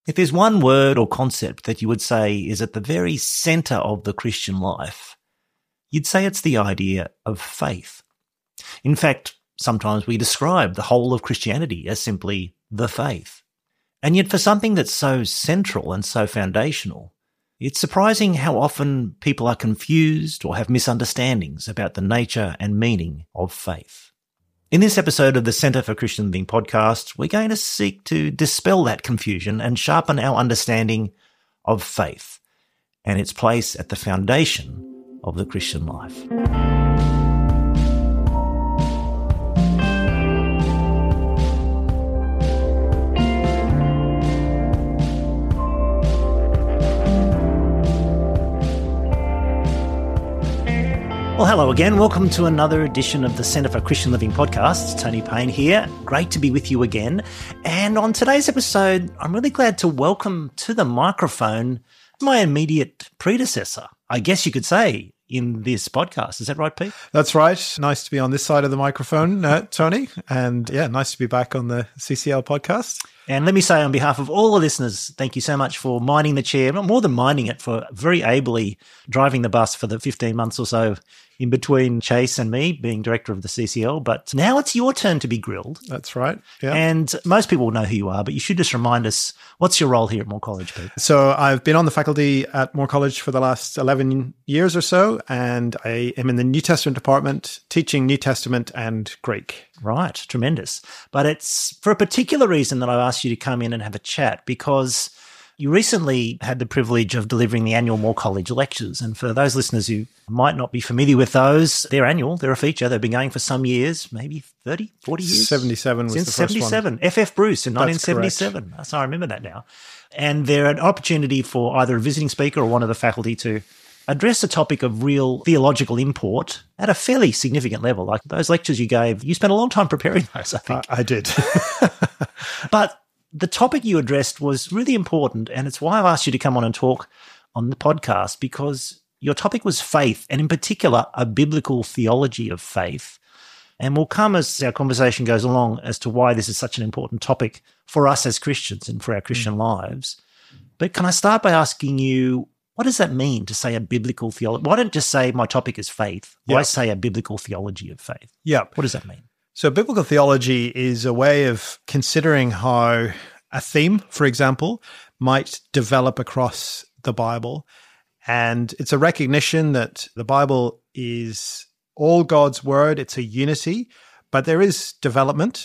If there's one word or concept that you would say is at the very centre of the Christian life, you'd say it's the idea of faith. In fact, sometimes we describe the whole of Christianity as simply the faith. And yet for something that's so central and so foundational, it's surprising how often people are confused or have misunderstandings about the nature and meaning of faith. In this episode of the Centre for Christian Living podcast, we're going to seek to dispel that confusion and sharpen our understanding of faith and its place at the foundation of the Christian life. Well, hello again. Welcome to another edition of the Centre for Christian Living podcast. It's Tony Payne here. Great to be with you again. And on today's episode, I'm really glad to welcome to the microphone my immediate predecessor, I guess you could say, in this podcast. Is that right, Pete? That's right. Nice to be on this side of the microphone, Tony. And yeah, nice to be back on the CCL podcast. And let me say on behalf of all the listeners, thank you so much for minding the chair, not more than minding it, for very ably driving the bus for the 15 months or so in between Chase and me being director of the CCL. But now it's your turn to be grilled. That's right. Yeah. And most people will know who you are, but you should just remind us, what's your role here at Moore College, Pete? So I've been on the faculty at Moore College for the last 11 years or so, and I am in the New Testament department teaching New Testament and Greek. Right, tremendous. But it's for a particular reason that I've asked you to come in and have a chat, because you recently had the privilege of delivering the annual Moore College lectures. And for those listeners who might not be familiar with those, they're annual, they're a feature. They've been going for some years, maybe 30, 40 years? 77 was Since the first 77. one. F.F. Bruce in That's 1977. correct. So I remember that now. And they're an opportunity for either a visiting speaker or one of the faculty to address a topic of real theological import at a fairly significant level. Like those lectures you gave, you spent a long time preparing those, I think. I did. But the topic you addressed was really important, and it's why I've asked you to come on and talk on the podcast, because your topic was faith, and in particular, a biblical theology of faith. And we'll come as our conversation goes along as to why this is such an important topic for us as Christians and for our Christian lives. But can I start by asking you, what does that mean to say a biblical theology? Why don't just say my topic is faith? Why say a biblical theology of faith? Yeah. What does that mean? So biblical theology is a way of considering how a theme, for example, might develop across the Bible. And it's a recognition that the Bible is all God's word. It's a unity, but there is development,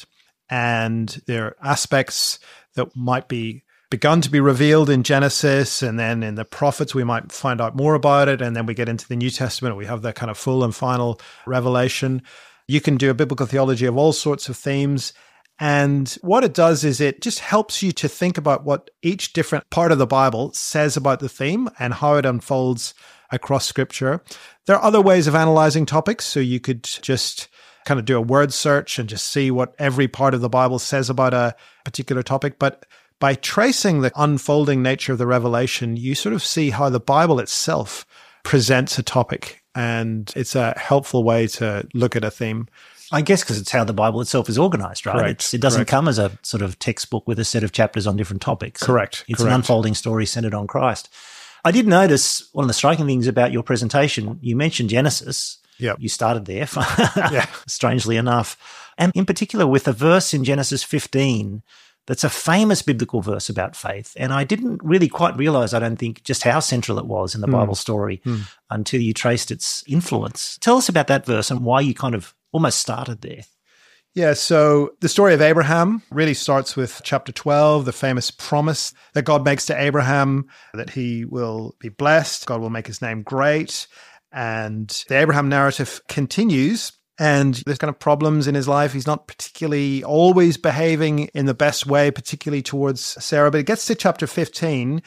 and there are aspects that might be begun to be revealed in Genesis, and then in the prophets we might find out more about it, and then we get into the New Testament, we have that kind of full and final revelation. You can do a biblical theology of all sorts of themes, and what it does is it just helps you to think about what each different part of the Bible says about the theme and how it unfolds across Scripture. There are other ways of analyzing topics, so you could just kind of do a word search and just see what every part of the Bible says about a particular topic, but by tracing the unfolding nature of the revelation, you sort of see how the Bible itself presents a topic, and it's a helpful way to look at a theme. I guess because it's how the Bible itself is organized, right? Correct. It doesn't Correct. come as a sort of textbook with a set of chapters on different topics. Correct. It's Correct. an unfolding story centered on Christ. I did notice one of the striking things about your presentation, you mentioned Genesis. Yep. You started there, Yeah. strangely enough. And in particular with a verse in Genesis 15 that's a famous biblical verse about faith. And I didn't really quite realize, I don't think, just how central it was in the Bible story until you traced its influence. Tell us about that verse and why you kind of almost started there. Yeah, so the story of Abraham really starts with chapter 12, the famous promise that God makes to Abraham, that he will be blessed, God will make his name great. And the Abraham narrative continues, and there's kind of problems in his life. He's not particularly always behaving in the best way, particularly towards Sarah. But it gets to chapter 15,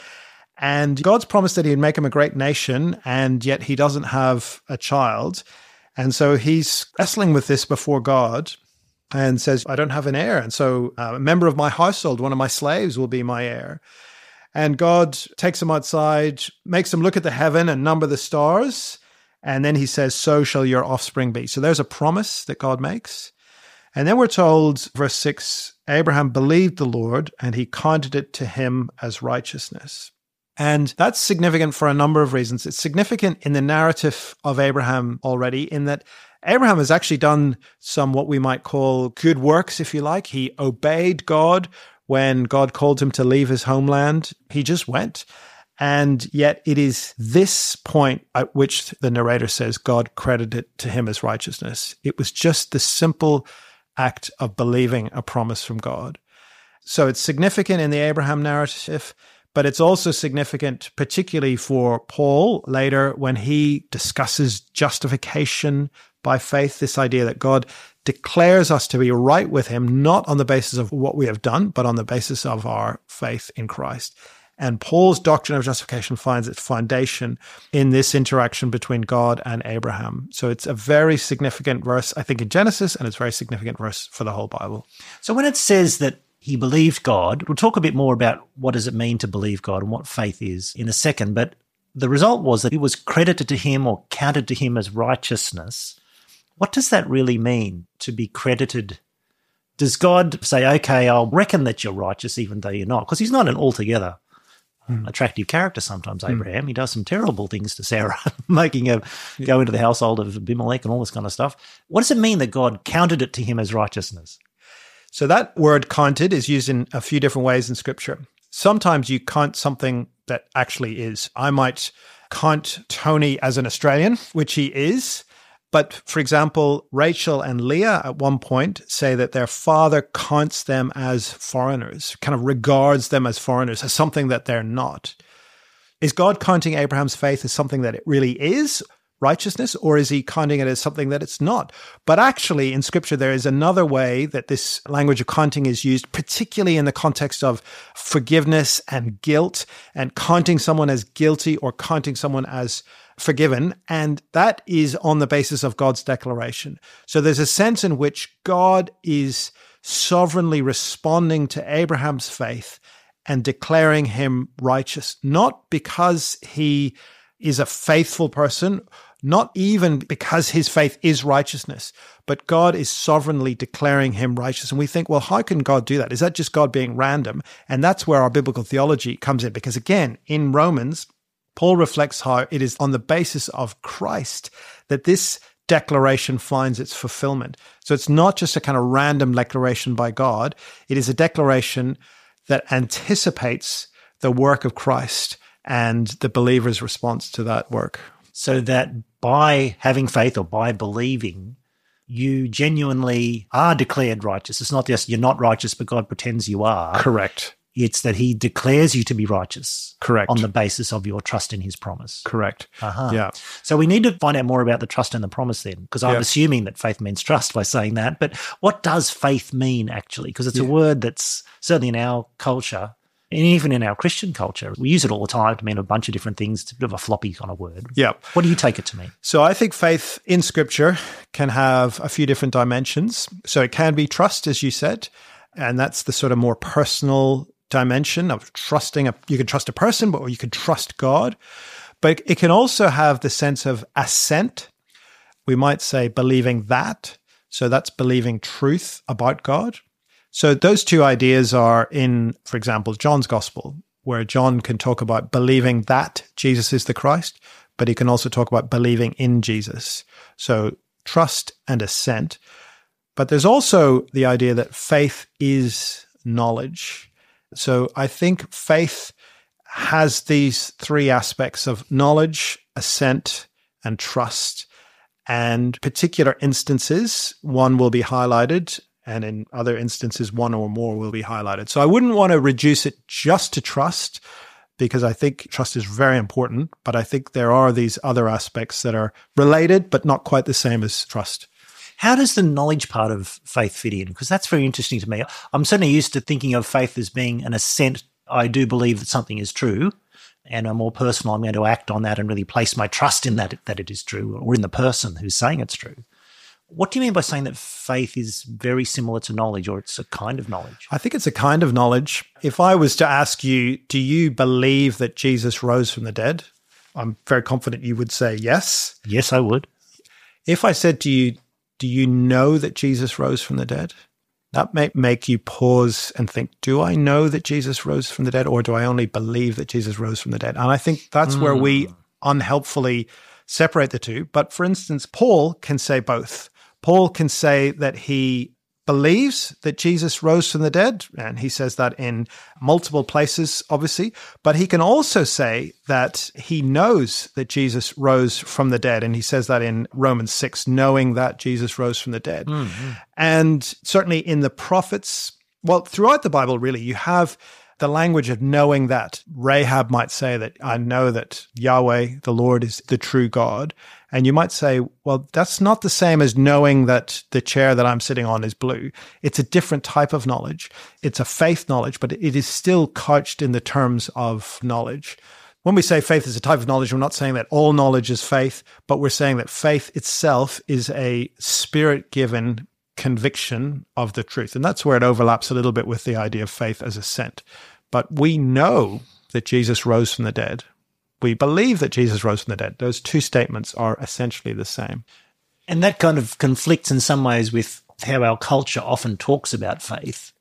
and God's promised that he'd make him a great nation, and yet he doesn't have a child. And so he's wrestling with this before God and says, I don't have an heir. And so a member of my household, one of my slaves, will be my heir. And God takes him outside, makes him look at the heaven and number the stars. And then he says, so shall your offspring be. So there's a promise that God makes. And then we're told, verse 6, Abraham believed the Lord and he counted it to him as righteousness. And that's significant for a number of reasons. It's significant in the narrative of Abraham already, in that Abraham has actually done some what we might call good works, if you like. He obeyed God when God called him to leave his homeland. He just went. And yet it is this point at which the narrator says God credited it to him as righteousness. It was just the simple act of believing a promise from God. So it's significant in the Abraham narrative, but it's also significant particularly for Paul later when he discusses justification by faith, this idea that God declares us to be right with him, not on the basis of what we have done, but on the basis of our faith in Christ. And Paul's doctrine of justification finds its foundation in this interaction between God and Abraham. So it's a very significant verse, I think, in Genesis, and it's a very significant verse for the whole Bible. So when it says that he believed God, we'll talk a bit more about what does it mean to believe God and what faith is in a second. But the result was that it was credited to him or counted to him as righteousness. What does that really mean, to be credited? Does God say, okay, I'll reckon that you're righteous even though you're not? Because he's not an altogether attractive character sometimes, Abraham. He does some terrible things to Sarah, making her go into the household of Abimelech and all this kind of stuff. What does it mean that God counted it to him as righteousness? So that word counted is used in a few different ways in Scripture. Sometimes you count something that actually is. I might count Tony as an Australian, which he is. But for example, Rachel and Leah at one point say that their father counts them as foreigners, kind of regards them as foreigners, as something that they're not. Is God counting Abraham's faith as something that it really is, righteousness, or is he counting it as something that it's not? But actually in Scripture, there is another way that this language of counting is used, particularly in the context of forgiveness and guilt, and counting someone as guilty or counting someone as forgiven, and that is on the basis of God's declaration. So there's a sense in which God is sovereignly responding to Abraham's faith and declaring him righteous, not because he is a faithful person, not even because his faith is righteousness, but God is sovereignly declaring him righteous. And we think, well, how can God do that? Is that just God being random? And that's where our biblical theology comes in, because again, in Romans, Paul reflects how it is on the basis of Christ that this declaration finds its fulfillment. So it's not just a kind of random declaration by God. It is a declaration that anticipates the work of Christ and the believer's response to that work. So that by having faith or by believing, you genuinely are declared righteous. It's not just you're not righteous, but God pretends you are. Correct. It's that he declares you to be righteous. Correct. On the basis of your trust in his promise. Correct. Yeah. So we need to find out more about the trust and the promise then, because I'm assuming that faith means trust by saying that. But what does faith mean actually? Because it's a word that's certainly in our culture, and even in our Christian culture, we use it all the time to mean a bunch of different things. It's a bit of a floppy kind of word. Yeah. What do you take it to mean? So I think faith in Scripture can have a few different dimensions. So it can be trust, as you said, and that's the sort of more personal dimension of trusting. You can trust a person, but you can trust God. But it can also have the sense of assent. We might say believing that. So that's believing truth about God. So those two ideas are in, for example, John's Gospel, where John can talk about believing that Jesus is the Christ, but he can also talk about believing in Jesus. So trust and assent. But there's also the idea that faith is knowledge. So I think faith has these three aspects of knowledge, assent, and trust. And particular instances, one will be highlighted, and in other instances, one or more will be highlighted. So I wouldn't want to reduce it just to trust, because I think trust is very important, but I think there are these other aspects that are related, but not quite the same as trust. How does the knowledge part of faith fit in? Because that's very interesting to me. I'm certainly used to thinking of faith as being an assent. I do believe that something is true, and a more personal, I'm going to act on that and really place my trust in that it is true, or in the person who's saying it's true. What do you mean by saying that faith is very similar to knowledge, or it's a kind of knowledge? I think it's a kind of knowledge. If I was to ask you, do you believe that Jesus rose from the dead? I'm very confident you would say yes. Yes, I would. If I said to you, do you know that Jesus rose from the dead? That may make you pause and think, do I know that Jesus rose from the dead, or do I only believe that Jesus rose from the dead? And I think that's where we unhelpfully separate the two. But for instance, Paul can say both. Paul can say that he believes that Jesus rose from the dead, and he says that in multiple places, obviously, but he can also say that he knows that Jesus rose from the dead, and he says that in Romans 6, knowing that Jesus rose from the dead. Mm-hmm. And certainly in the prophets, well, throughout the Bible, really, you have the language of knowing that. Rahab might say that, I know that Yahweh, the Lord, is the true God. And you might say, well, that's not the same as knowing that the chair that I'm sitting on is blue. It's a different type of knowledge. It's a faith knowledge, but it is still couched in the terms of knowledge. When we say faith is a type of knowledge, we're not saying that all knowledge is faith, but we're saying that faith itself is a spirit-given conviction of the truth. And that's where it overlaps a little bit with the idea of faith as assent. But we know that Jesus rose from the dead. We believe that Jesus rose from the dead. Those two statements are essentially the same. And that kind of conflicts in some ways with how our culture often talks about faith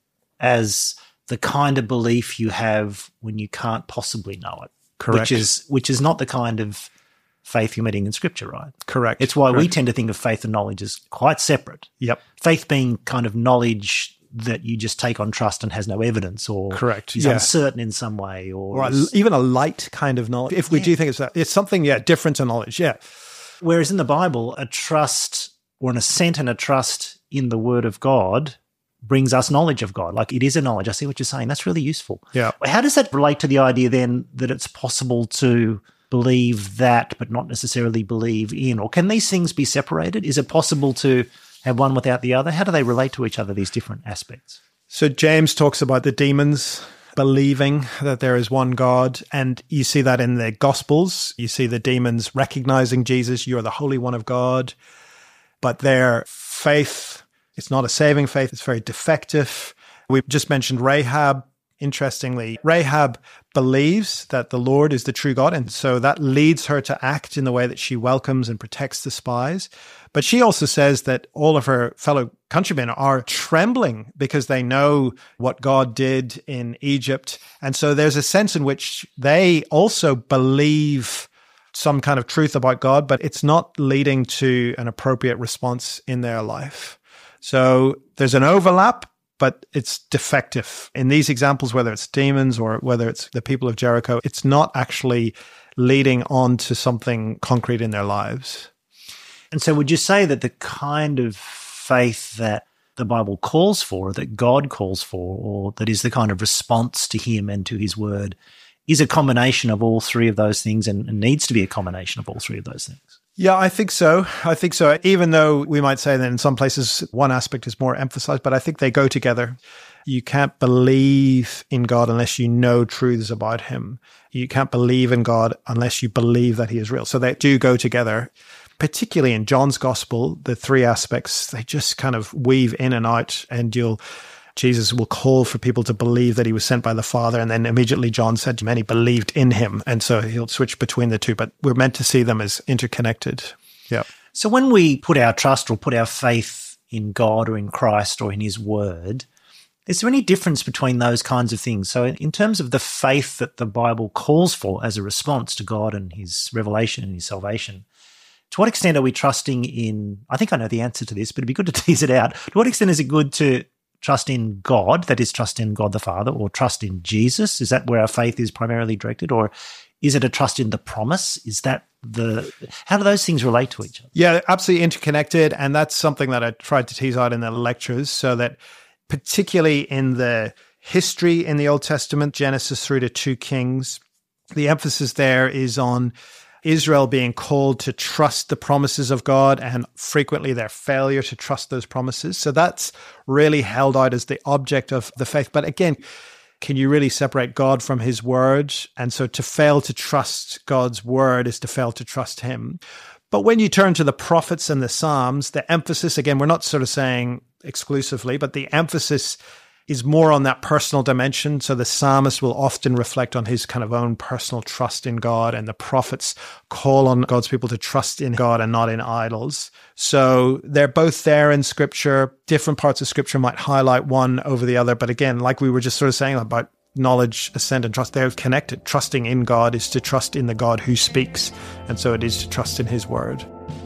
as the kind of belief you have when you can't possibly know it. Correct. Which is not the kind of faith you're meeting in Scripture, right? Correct. It's why we tend to think of faith and knowledge as quite separate. Yep. Faith being kind of knowledge that you just take on trust and has no evidence, or correct, is uncertain in some way, or even a light kind of knowledge. If we do think it's something, different to knowledge, Whereas in the Bible, a trust or an assent and a trust in the Word of God brings us knowledge of God. Like, it is a knowledge. I see what you're saying. That's really useful. Yeah. How does that relate to the idea then that it's possible to believe that but not necessarily believe in? Or can these things be separated? Is it possible to have one without the other? How do they relate to each other, these different aspects? So James talks about the demons believing that there is one God, and you see that in the Gospels. You see the demons recognizing Jesus, you are the Holy One of God, but their faith, it's not a saving faith, it's very defective. We just mentioned Rahab. Interestingly, Rahab believes that the Lord is the true God, and so that leads her to act in the way that she welcomes and protects the spies. But she also says that all of her fellow countrymen are trembling because they know what God did in Egypt. And so there's a sense in which they also believe some kind of truth about God, but it's not leading to an appropriate response in their life. So there's an overlap, but it's defective. In these examples, whether it's demons or whether it's the people of Jericho, it's not actually leading on to something concrete in their lives. And so would you say that the kind of faith that the Bible calls for, that God calls for, or that is the kind of response to him and to his word, is a combination of all three of those things and needs to be a combination of all three of those things? Yeah, I think so. Even though we might say that in some places one aspect is more emphasized, but I think they go together. You can't believe in God unless you know truths about him. You can't believe in God unless you believe that he is real. So they do go together. Particularly in John's gospel, the three aspects, they just kind of weave in and out, and Jesus will call for people to believe that he was sent by the Father, and then immediately John said many believed in him, and so he'll switch between the two, but we're meant to see them as interconnected. Yeah. So when we put our trust or put our faith in God or in Christ or in his word, is there any difference between those kinds of things? So in terms of the faith that the Bible calls for as a response to God and his revelation and his salvation, to what extent are we trusting in, I think I know the answer to this, but it'd be good to tease it out. To what extent is it good to trust in God, that is, trust in God the Father, or trust in Jesus? Is that where our faith is primarily directed? Or is it a trust in the promise? How do those things relate to each other? Yeah, absolutely interconnected. And that's something that I tried to tease out in the lectures, so that particularly in the history in the Old Testament, Genesis through to 2 Kings, the emphasis there is on Israel being called to trust the promises of God, and frequently their failure to trust those promises. So that's really held out as the object of the faith. But again, can you really separate God from his word? And so to fail to trust God's word is to fail to trust him. But when you turn to the prophets and the Psalms, the emphasis, again, we're not sort of saying exclusively, but the emphasis is more on that personal dimension. So the psalmist will often reflect on his kind of own personal trust in God, and the prophets call on God's people to trust in God and not in idols. So they're both there in Scripture. Different parts of Scripture might highlight one over the other. But again, like we were just sort of saying about knowledge, assent, and trust, they're connected. Trusting in God is to trust in the God who speaks. And so it is to trust in his word.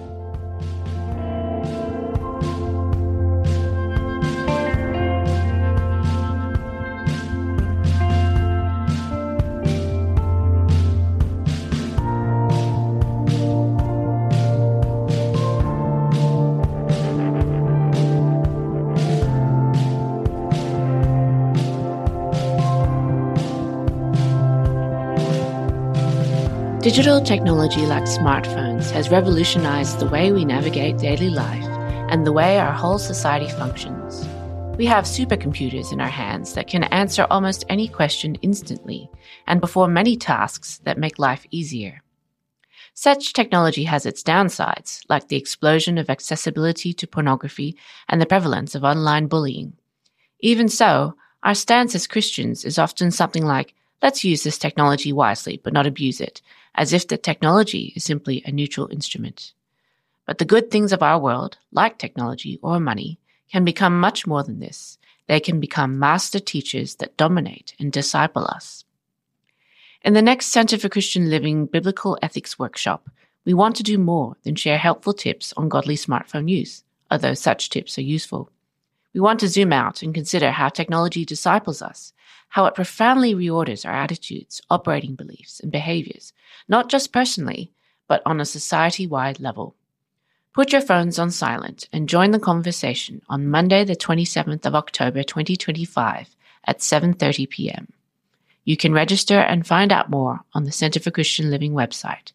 Digital technology like smartphones has revolutionized the way we navigate daily life and the way our whole society functions. We have supercomputers in our hands that can answer almost any question instantly and perform many tasks that make life easier. Such technology has its downsides, like the explosion of accessibility to pornography and the prevalence of online bullying. Even so, our stance as Christians is often something like, let's use this technology wisely but not abuse it, as if the technology is simply a neutral instrument. But the good things of our world, like technology or money, can become much more than this. They can become master teachers that dominate and disciple us. In the next Center for Christian Living Biblical Ethics workshop, we want to do more than share helpful tips on godly smartphone use, although such tips are useful. We want to zoom out and consider how technology disciples us, how it profoundly reorders our attitudes, operating beliefs, and behaviors, not just personally, but on a society-wide level. Put your phones on silent and join the conversation on Monday, the 27th of October 2025 at 7:30 p.m. You can register and find out more on the Center for Christian Living website,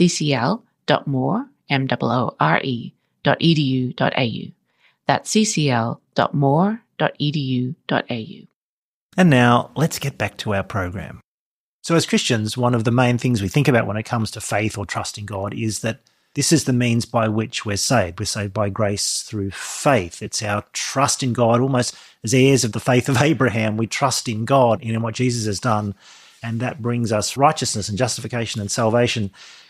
ccl.moore.edu.au. That's ccl.moore.edu.au. And now let's get back to our program. So as Christians, one of the main things we think about when it comes to faith or trusting God is that this is the means by which we're saved. We're saved by grace through faith. It's our trust in God, almost as heirs of the faith of Abraham. We trust in God, in what Jesus has done, and that brings us righteousness and justification and salvation.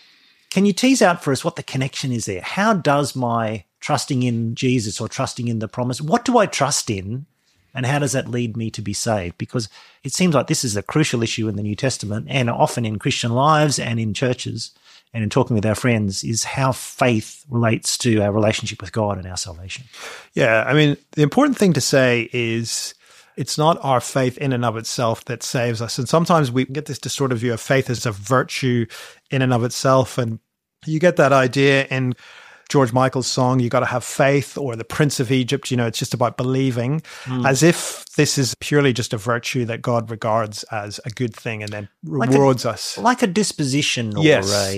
Can you tease out for us what the connection is there? How does my trusting in Jesus or trusting in the promise, what do I trust in? And how does that lead me to be saved? Because it seems like this is a crucial issue in the New Testament and often in Christian lives and in churches and in talking with our friends is how faith relates to our relationship with God and our salvation. Yeah, I mean, the important thing to say is it's not our faith in and of itself that saves us. And sometimes we get this distorted view of faith as a virtue in and of itself. And you get that idea in George Michael's song, You Got to Have Faith, or The Prince of Egypt, it's just about believing, as if this is purely just a virtue that God regards as a good thing and then rewards us. Like a disposition or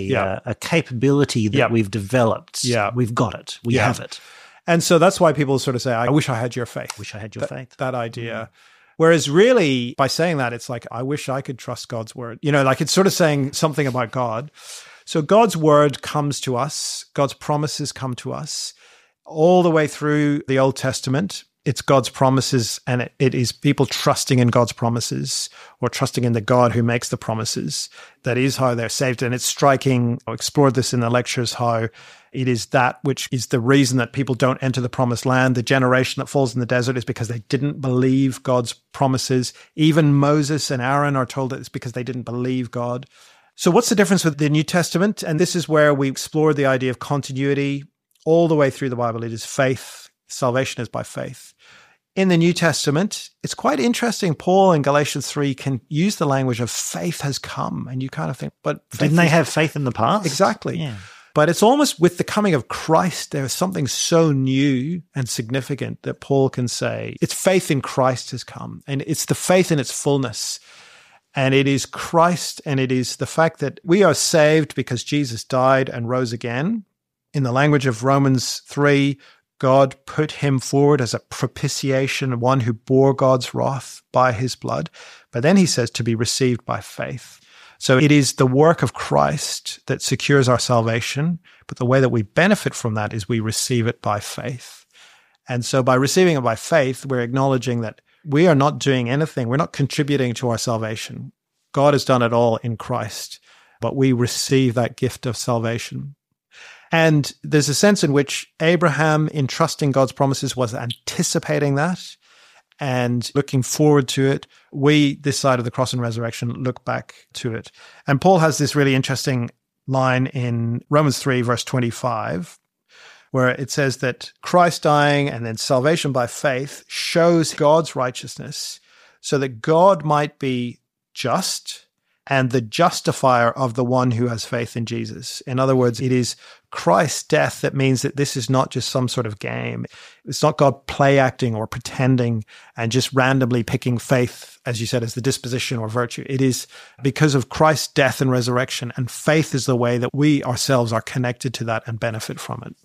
a capability that we've developed. Yeah. We've got it. We have it. And so that's why people sort of say, I wish I had your faith. Wish I had your faith. That idea. Whereas really, by saying that, it's like, I wish I could trust God's word. Like it's sort of saying something about God. So God's word comes to us. God's promises come to us all the way through the Old Testament. It's God's promises, and it is people trusting in God's promises or trusting in the God who makes the promises. That is how they're saved. And it's striking. I explored this in the lectures, how it is that which is the reason that people don't enter the promised land. The generation that falls in the desert is because they didn't believe God's promises. Even Moses and Aaron are told that it's because they didn't believe God. So what's the difference with the New Testament? And this is where we explored the idea of continuity all the way through the Bible. It is faith. Salvation is by faith. In the New Testament, it's quite interesting. Paul in Galatians 3 can use the language of faith has come. And you kind of think, but didn't they have faith in the past? Exactly. Yeah. But it's almost with the coming of Christ, there is something so new and significant that Paul can say, it's faith in Christ has come. And it's the faith in its fullness. And it is Christ, and it is the fact that we are saved because Jesus died and rose again. In the language of Romans 3, God put him forward as a propitiation, one who bore God's wrath by his blood. But then he says to be received by faith. So it is the work of Christ that secures our salvation, but the way that we benefit from that is we receive it by faith. And so by receiving it by faith, we're acknowledging that We are not doing anything. We're not contributing to our salvation. God has done it all in Christ, but we receive that gift of salvation. And there's a sense in which Abraham, in trusting God's promises, was anticipating that and looking forward to it. We, this side of the cross and resurrection, look back to it. And Paul has this really interesting line in Romans 3, verse 25, where it says that Christ dying and then salvation by faith shows God's righteousness so that God might be just and the justifier of the one who has faith in Jesus. In other words, it is Christ's death that means that this is not just some sort of game. It's not God play acting or pretending and just randomly picking faith, as you said, as the disposition or virtue. It is because of Christ's death and resurrection, and faith is the way that we ourselves are connected to that and benefit from it.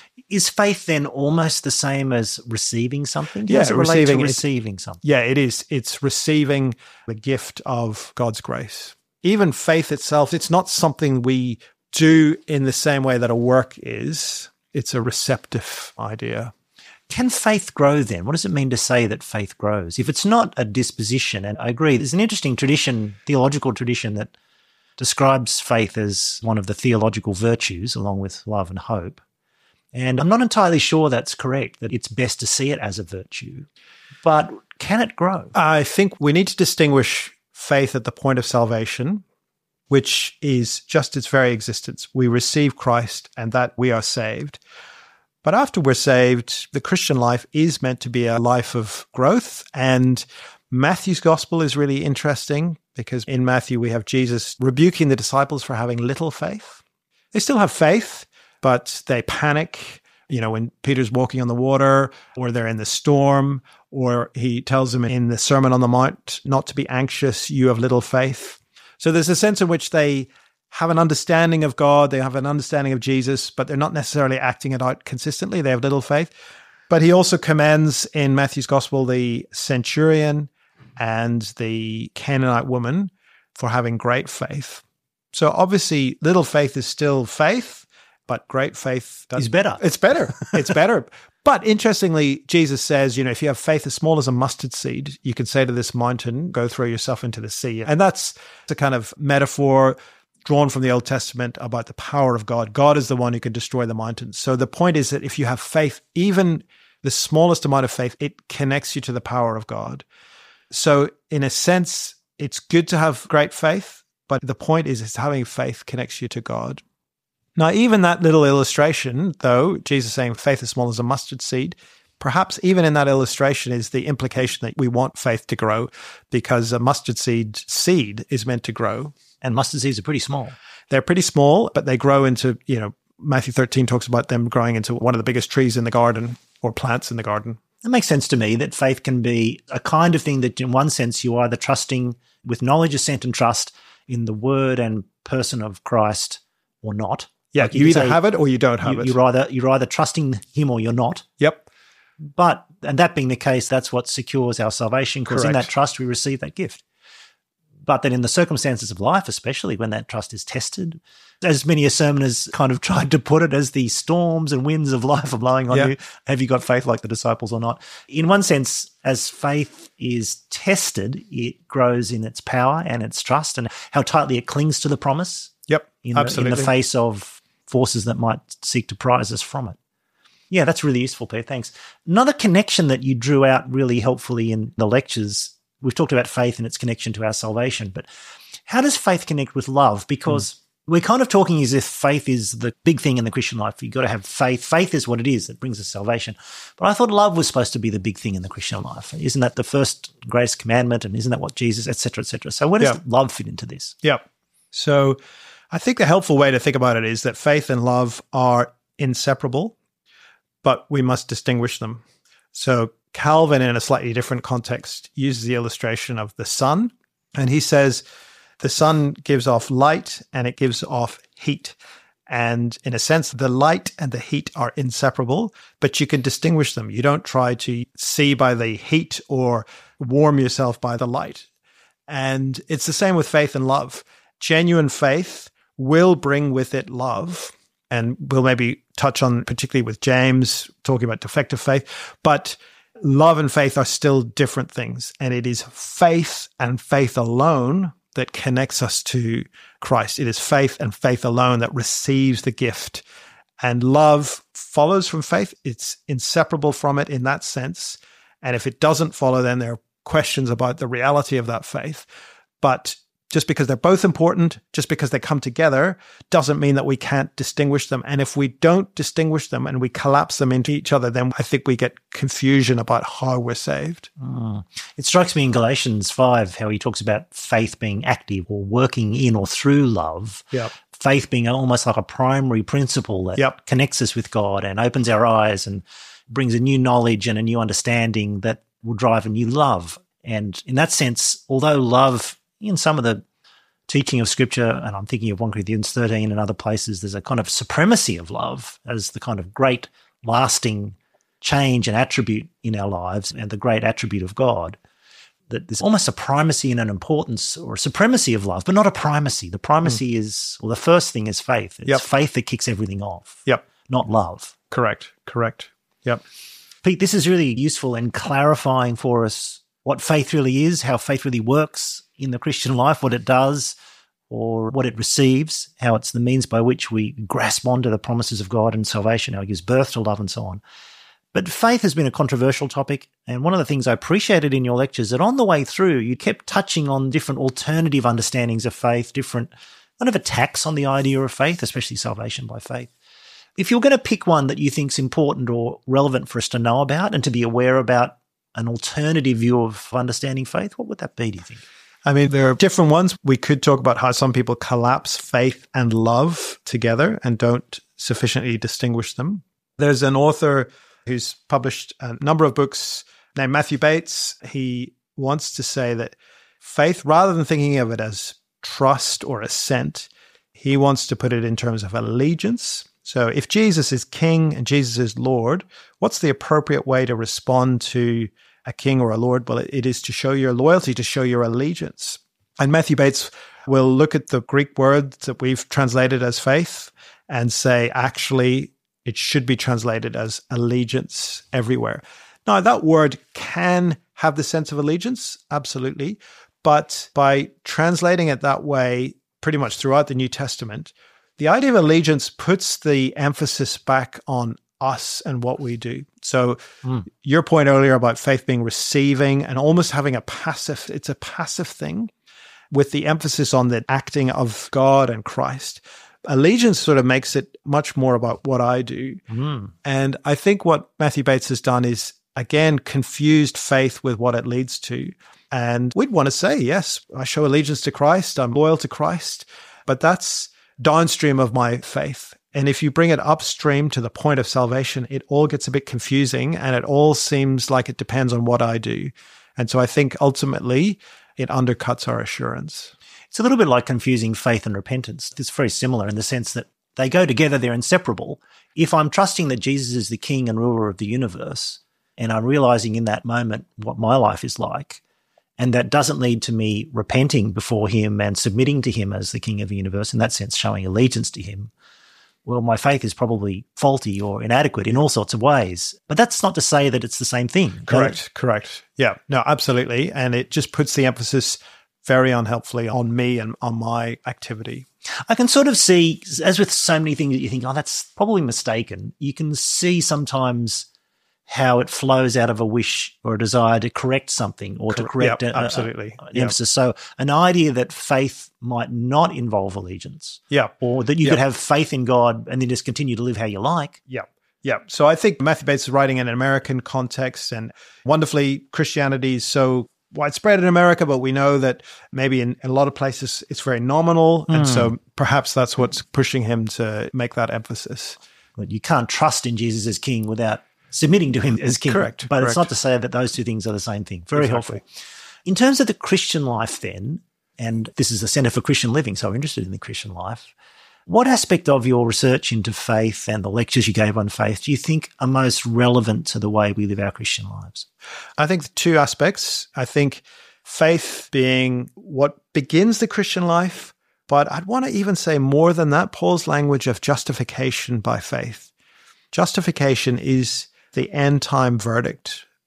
Is faith then almost the same as receiving something? Yeah, does it relate to receiving something? Yeah, it is. It's receiving the gift of God's grace. Even faith itself, it's not something we do in the same way that a work is. It's a receptive idea. Can faith grow then? What does it mean to say that faith grows? If it's not a disposition, and I agree, there's an interesting tradition, theological tradition, that describes faith as one of the theological virtues, along with love and hope. And I'm not entirely sure that's correct, that it's best to see it as a virtue. But can it grow? I think we need to distinguish faith at the point of salvation, which is just its very existence. We receive Christ and that we are saved. But after we're saved, the Christian life is meant to be a life of growth. And Matthew's gospel is really interesting because in Matthew we have Jesus rebuking the disciples for having little faith. They still have faith, but they panic, when Peter's walking on the water or they're in the storm, or he tells them in the Sermon on the Mount not to be anxious, you have little faith. So there's a sense in which they have an understanding of God, they have an understanding of Jesus, but they're not necessarily acting it out consistently. They have little faith. But he also commends in Matthew's gospel the centurion and the Canaanite woman for having great faith. So obviously little faith is still faith, but great faith is better. It's better. It's better. But interestingly, Jesus says, if you have faith as small as a mustard seed, you can say to this mountain, go throw yourself into the sea. And that's the kind of metaphor drawn from the Old Testament about the power of God. God is the one who can destroy the mountains. So the point is that if you have faith, even the smallest amount of faith, it connects you to the power of God. So in a sense, it's good to have great faith, but the point is having faith connects you to God. Now, even that little illustration, though, Jesus saying faith as small as a mustard seed, perhaps even in that illustration is the implication that we want faith to grow because a mustard seed is meant to grow. And mustard seeds are pretty small. They're pretty small, but they grow into, Matthew 13 talks about them growing into one of the biggest trees in the garden or plants in the garden. It makes sense to me that faith can be a kind of thing that in one sense you are either trusting with knowledge, assent and trust in the word and person of Christ or not. Yeah, like you either have it or you don't have it. You're either trusting him or you're not. Yep. And that being the case, that's what secures our salvation, because in that trust we receive that gift. But then in the circumstances of life, especially when that trust is tested, as many a sermon has kind of tried to put it, as the storms and winds of life are blowing on you, have you got faith like the disciples or not? In one sense, as faith is tested, it grows in its power and its trust and how tightly it clings to the promise. Yep, absolutely. In the face of forces that might seek to prize us from it. Yeah, that's really useful, Peter. Thanks. Another connection that you drew out really helpfully in the lectures, we've talked about faith and its connection to our salvation, but how does faith connect with love? Because we're kind of talking as if faith is the big thing in the Christian life. You've got to have faith. Faith is what it is that brings us salvation. But I thought love was supposed to be the big thing in the Christian life. Isn't that the first greatest commandment? And isn't that what Jesus, et cetera, et cetera? So where does love fit into this? Yeah. So I think the helpful way to think about it is that faith and love are inseparable, but we must distinguish them. So Calvin, in a slightly different context, uses the illustration of the sun, and he says the sun gives off light and it gives off heat. And in a sense, the light and the heat are inseparable, but you can distinguish them. You don't try to see by the heat or warm yourself by the light. And it's the same with faith and love. Genuine faith will bring with it love. And we'll maybe touch on, particularly with James, talking about defective faith. But love and faith are still different things. And it is faith and faith alone that connects us to Christ. It is faith and faith alone that receives the gift. And love follows from faith. It's inseparable from it in that sense. And if it doesn't follow, then there are questions about the reality of that faith. But just because they're both important, just because they come together, doesn't mean that we can't distinguish them. And if we don't distinguish them and we collapse them into each other, then I think we get confusion about how we're saved. It strikes me in Galatians 5 how he talks about faith being active or working in or through love. Yep. Faith being almost like a primary principle that connects us with God and opens our eyes and brings a new knowledge and a new understanding that will drive a new love. And in that sense, although love, in some of the teaching of Scripture, and I'm thinking of 1 Corinthians 13 and other places, there's a kind of supremacy of love as the kind of great lasting change and attribute in our lives and the great attribute of God, that there's almost a primacy and an importance or a supremacy of love, but not a primacy. The primacy is, well, the first thing is faith. It's faith that kicks everything off, not love. Correct. Yep. Pete, this is really useful in clarifying for us what faith really is, how faith really works in the Christian life, what it does or what it receives, how it's the means by which we grasp onto the promises of God and salvation, how it gives birth to love and so on. But faith has been a controversial topic, and one of the things I appreciated in your lectures that on the way through you kept touching on different alternative understandings of faith, different kind of attacks on the idea of faith, especially salvation by faith. If you're going to pick one that you think is important or relevant for us to know about and to be aware about an alternative view of understanding faith, what would that be, do you think? I mean, there are different ones. We could talk about how some people collapse faith and love together and don't sufficiently distinguish them. There's an author who's published a number of books named Matthew Bates. He wants to say that faith, rather than thinking of it as trust or assent, he wants to put it in terms of allegiance. So if Jesus is king and Jesus is Lord, what's the appropriate way to respond to a king or a lord? Well, it is to show your loyalty, to show your allegiance. And Matthew Bates will look at the Greek word that we've translated as faith and say, actually, it should be translated as allegiance everywhere. Now, that word can have the sense of allegiance, absolutely. But by translating it that way, pretty much throughout the New Testament, the idea of allegiance puts the emphasis back on us and what we do. So your point earlier about faith being receiving and almost having it's a passive thing with the emphasis on the acting of God and Christ. Allegiance sort of makes it much more about what I do. And I think what Matthew Bates has done is, again, confused faith with what it leads to. And we'd want to say, yes, I show allegiance to Christ, I'm loyal to Christ, but that's downstream of my faith. And if you bring it upstream to the point of salvation, it all gets a bit confusing and it all seems like it depends on what I do. And so I think ultimately it undercuts our assurance. It's a little bit like confusing faith and repentance. It's very similar in the sense that they go together, they're inseparable. If I'm trusting that Jesus is the king and ruler of the universe, and I'm realizing in that moment what my life is like, and that doesn't lead to me repenting before him and submitting to him as the king of the universe, in that sense showing allegiance to him, well, my faith is probably faulty or inadequate in all sorts of ways. But that's not to say that it's the same thing. Correct. Yeah, no, absolutely. And it just puts the emphasis very unhelpfully on me and on my activity. I can sort of see, as with so many things that you think, oh, that's probably mistaken, you can see sometimes how it flows out of a wish or a desire to correct something or to correct an emphasis. So an idea that faith might not involve allegiance, or that you could have faith in God and then just continue to live how you like. Yeah. So I think Matthew Bates is writing in an American context, and wonderfully Christianity is so widespread in America, but we know that maybe in a lot of places it's very nominal. And so perhaps that's what's pushing him to make that emphasis. But you can't trust in Jesus as king without submitting to him as king. Correct. It's not to say that those two things are the same thing. Very helpful. In terms of the Christian life then, and this is the Centre for Christian Living, so I'm interested in the Christian life, what aspect of your research into faith and the lectures you gave on faith do you think are most relevant to the way we live our Christian lives? I think the two aspects. I think faith being what begins the Christian life, but I'd want to even say more than that, Paul's language of justification by faith. Justification is the end-time verdict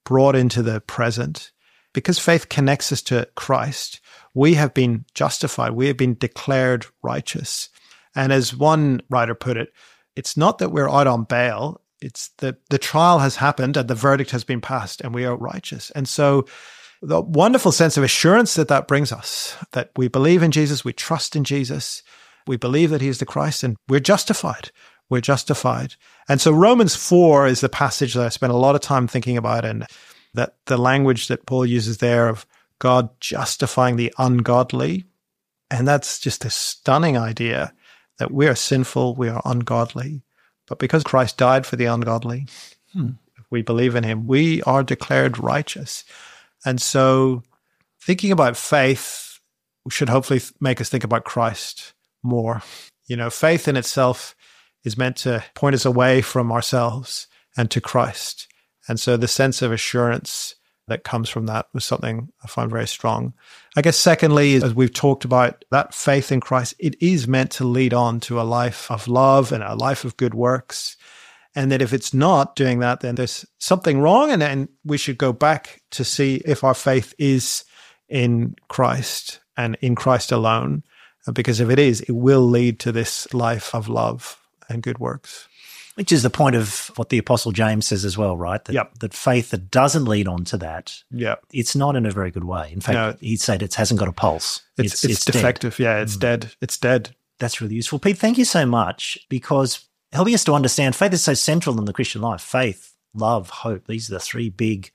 brought into the present. Because faith connects us to Christ, we have been justified. We have been declared righteous. And as one writer put it, it's not that we're out on bail. It's that the trial has happened and the verdict has been passed and we are righteous. And so the wonderful sense of assurance that brings us, that we believe in Jesus, we trust in Jesus, we believe that he is the Christ, and we're justified. We're justified. And so Romans 4 is the passage that I spent a lot of time thinking about, and that the language that Paul uses there of God justifying the ungodly. And that's just a stunning idea that we are sinful, we are ungodly. But because Christ died for the ungodly, if we believe in him, we are declared righteous. And so thinking about faith should hopefully make us think about Christ more. You know, faith in itself is meant to point us away from ourselves and to Christ. And so the sense of assurance that comes from that was something I find very strong. I guess secondly, as we've talked about, that faith in Christ, it is meant to lead on to a life of love and a life of good works. And that if it's not doing that, then there's something wrong, and then we should go back to see if our faith is in Christ and in Christ alone. Because if it is, it will lead to this life of love and good works. Which is the point of what the Apostle James says as well, right? That faith that doesn't lead on to that, it's not in a very good way. In fact, he'd say it hasn't got a pulse. It's defective. Dead. Yeah, it's dead. It's dead. That's really useful. Pete, thank you so much, because helping us to understand faith is so central in the Christian life. Faith, love, hope. These are the three big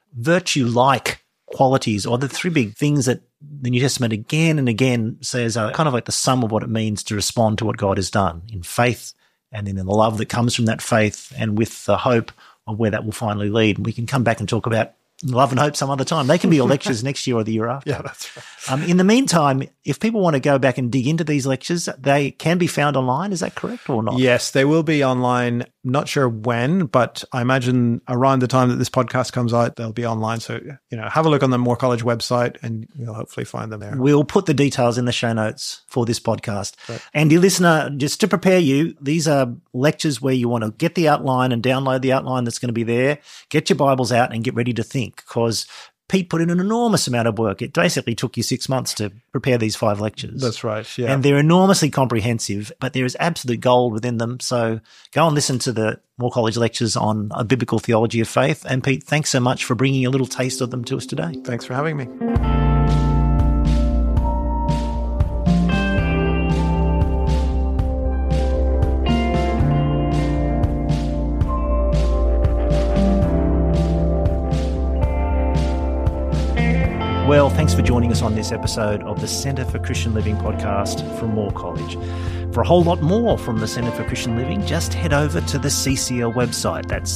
virtue-like qualities, or the three big things that the New Testament again and again says are kind of like the sum of what it means to respond to what God has done in faith, and then in the love that comes from that faith, and with the hope of where that will finally lead. And we can come back and talk about love and hope some other time. They can be your lectures next year or the year after. Yeah, that's right. In the meantime, if people want to go back and dig into these lectures, they can be found online. Is that correct or not? Yes, they will be online. Not sure when, but I imagine around the time that this podcast comes out, they'll be online. So, have a look on the Moore College website and you'll hopefully find them there. We'll put the details in the show notes for this podcast. Right. And dear listener, just to prepare you, these are lectures where you want to get the outline and download the outline that's going to be there, get your Bibles out and get ready to think, because Pete put in an enormous amount of work. It basically took you 6 months to prepare these 5 lectures. That's right, yeah. And they're enormously comprehensive, but there is absolute gold within them. So go and listen to the Moore College lectures on a biblical theology of faith. And Pete, thanks so much for bringing a little taste of them to us today. Thanks for having me. Well, thanks for joining us on this episode of the Centre for Christian Living podcast from Moore College. For a whole lot more from the Centre for Christian Living, just head over to the CCL website. That's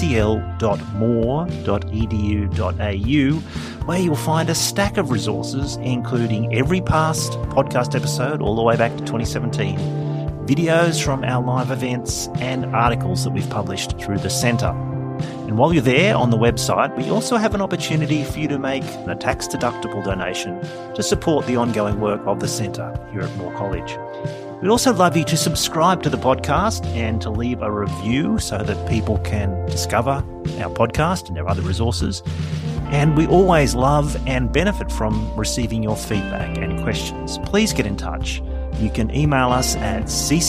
ccl.moore.edu.au, where you'll find a stack of resources, including every past podcast episode all the way back to 2017, videos from our live events, and articles that we've published through the Centre. And while you're there on the website, we also have an opportunity for you to make a tax-deductible donation to support the ongoing work of the Centre here at Moore College. We'd also love you to subscribe to the podcast and to leave a review so that people can discover our podcast and our other resources. And we always love and benefit from receiving your feedback and questions. Please get in touch. You can email us at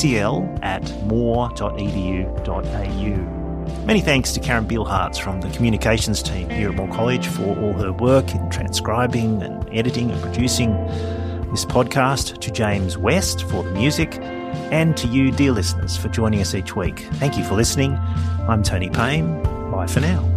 ccl@moore.edu.au. Many thanks to Karen Bielhartz from the communications team here at Moore College for all her work in transcribing and editing and producing this podcast, to James West for the music, and to you, dear listeners, for joining us each week. Thank you for listening. I'm Tony Payne. Bye for now.